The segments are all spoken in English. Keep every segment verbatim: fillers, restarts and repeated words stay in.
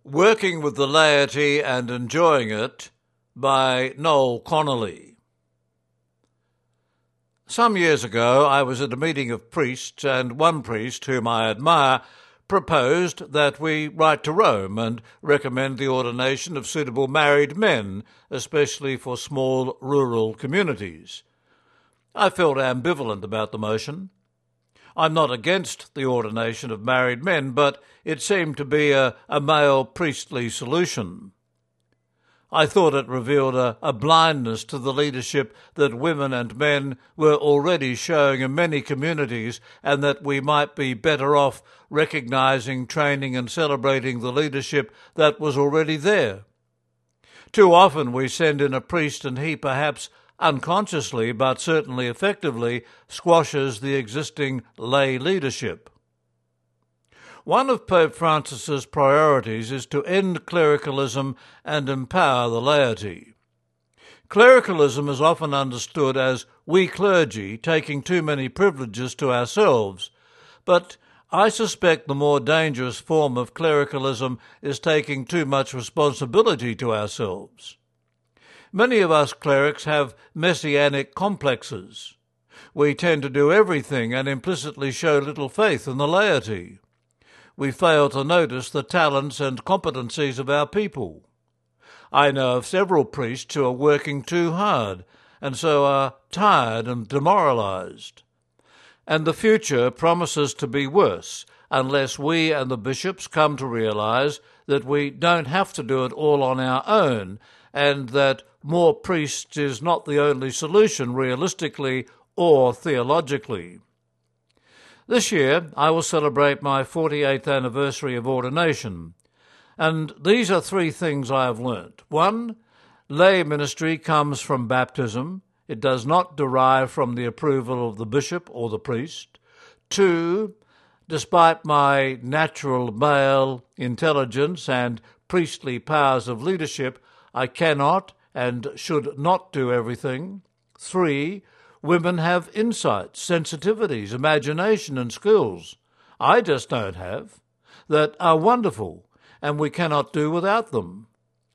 Working with the Laity and Enjoying It by Noel Connolly. Some years ago I was at a meeting of priests, and one priest, whom I admire, proposed that we write to Rome and recommend the ordination of suitable married men, especially for small rural communities. I felt ambivalent about the motion. I'm not against the ordination of married men, but it seemed to be a, a male priestly solution. I thought it revealed a, a blindness to the leadership that women and men were already showing in many communities, and that we might be better off recognising, training and celebrating the leadership that was already there. Too often we send in a priest and he perhaps unconsciously, but certainly effectively, squashes the existing lay leadership. One of Pope Francis's priorities is to end clericalism and empower the laity. Clericalism is often understood as we clergy taking too many privileges to ourselves, but I suspect the more dangerous form of clericalism is taking too much responsibility to ourselves. Many of us clerics have messianic complexes. We tend to do everything and implicitly show little faith in the laity. We fail to notice the talents and competencies of our people. I know of several priests who are working too hard and so are tired and demoralized. And the future promises to be worse unless we and the bishops come to realize that we don't have to do it all on our own, and that more priests is not the only solution realistically or theologically. This year I will celebrate my forty-eighth anniversary of ordination, and these are three things I have learnt. One, lay ministry comes from baptism. It does not derive from the approval of the bishop or the priest. Two, despite my natural male intelligence and priestly powers of leadership, I cannot and should not do everything. Three, women have insights, sensitivities, imagination and skills I just don't have, that are wonderful, and we cannot do without them.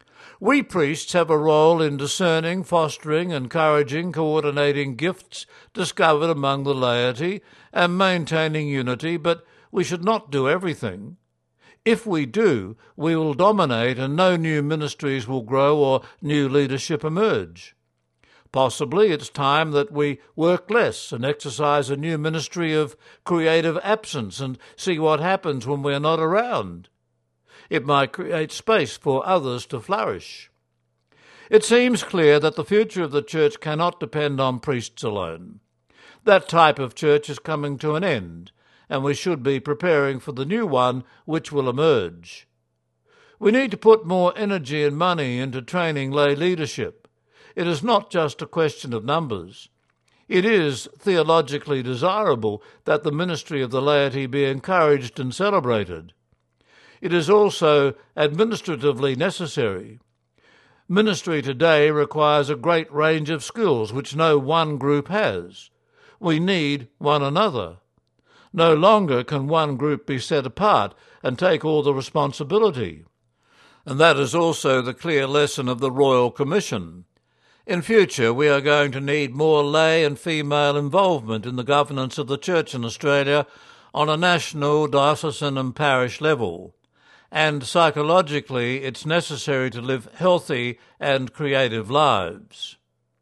We priests have a role in discerning, fostering, encouraging, coordinating gifts discovered among the laity and maintaining unity, but we should not do everything. If we do, we will dominate and no new ministries will grow or new leadership emerge. Possibly it's time that we work less and exercise a new ministry of creative absence and see what happens when we're not around. It might create space for others to flourish. It seems clear that the future of the church cannot depend on priests alone. That type of church is coming to an end, and we should be preparing for the new one which will emerge. We need to put more energy and money into training lay leadership. It is not just a question of numbers. It is theologically desirable that the ministry of the laity be encouraged and celebrated. It is also administratively necessary. Ministry today requires a great range of skills which no one group has. We need one another. No longer can one group be set apart and take all the responsibility. And that is also the clear lesson of the Royal Commission. In future, we are going to need more lay and female involvement in the governance of the Church in Australia on a national, diocesan and parish level. And psychologically, it's necessary to live healthy and creative lives.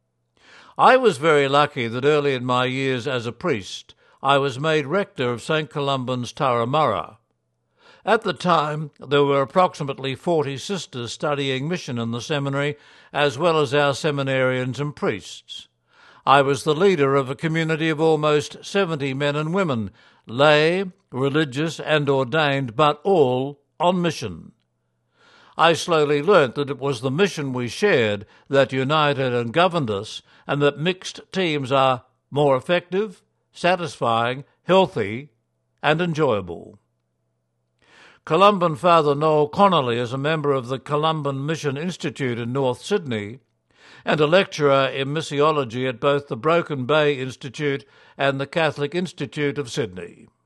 I was very lucky that early in my years as a priest, I was made rector of Saint Columban's Turramurra. At the time, there were approximately forty sisters studying mission in the seminary, as well as our seminarians and priests. I was the leader of a community of almost seventy men and women, lay, religious and ordained, but all on mission. I slowly learnt that it was the mission we shared that united and governed us, and that mixed teams are more effective, satisfying, healthy, and enjoyable. Columban Father Noel Connolly is a member of the Columban Mission Institute in North Sydney and a lecturer in missiology at both the Broken Bay Institute and the Catholic Institute of Sydney.